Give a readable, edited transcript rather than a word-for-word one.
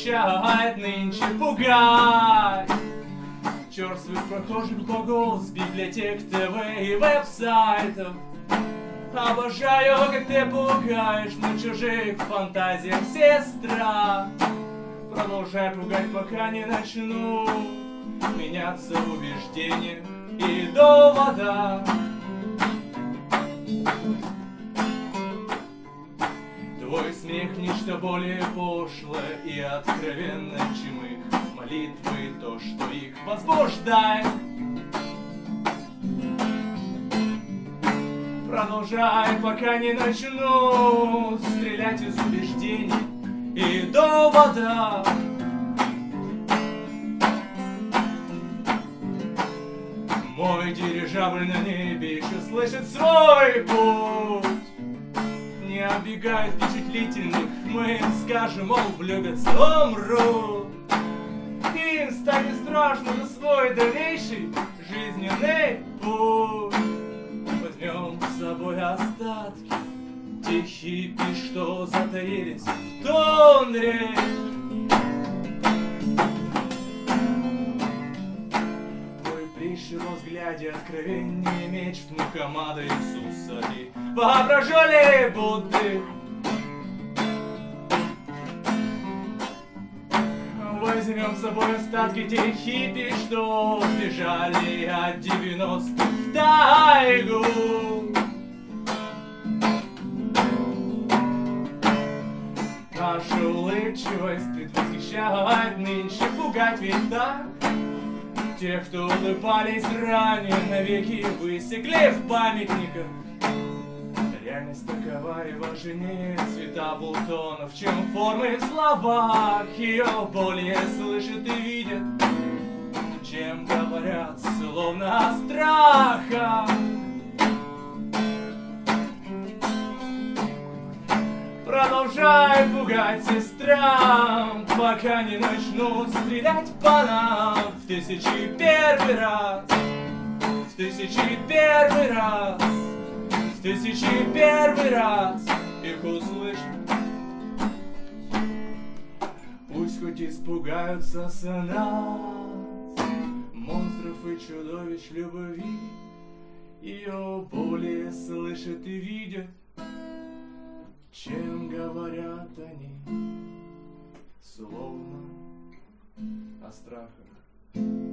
восхищает нынче пугать черствых прохожих богов с библиотек, ТВ и веб-сайтов. Обожаю, как ты пугаешь на чужих фантазиях, сестра. Продолжай пугать, пока не начну меняться убеждения и довода. Твой смех нечто более пошлое и откровенное, чем их молитвы, то, что их возбуждает. Продолжай, пока не начну стрелять из убеждений и довода. Мой дирижабль на небе еще слышит свой путь. Не оббегает впечатлительных, мы им скажем, мол, влюбятся, умрут. Им станет страшно за свой дальнейший жизненный путь. Возьмем с собой остатки тех хиппи, что затаились в тундре. Твой прищур во взгляде откровение, меч в Мухаммада Иисуса и воображали Будды. Возьмем с собой остатки тех хиппи, что сбежали от 90-х в тайгу. Наша улыбчивость предвосхищает нынче пугать, ведь так? Тех, кто улыбались ранее, навеки высекли в памятниках. Реальность такова и важнее цвета бутонов, чем формы в словах. Ее более слышат и видят, чем говорят, словно о страхах. Продолжай пугать, сестра, пока не начнут стрелять по нам в 1001 раз, в 1001 раз, в 1001 раз их услышим. Пусть хоть испугаются с нас монстров и чудовищ любви, ее более слышат и видят, чем говорят они, словно о страхах.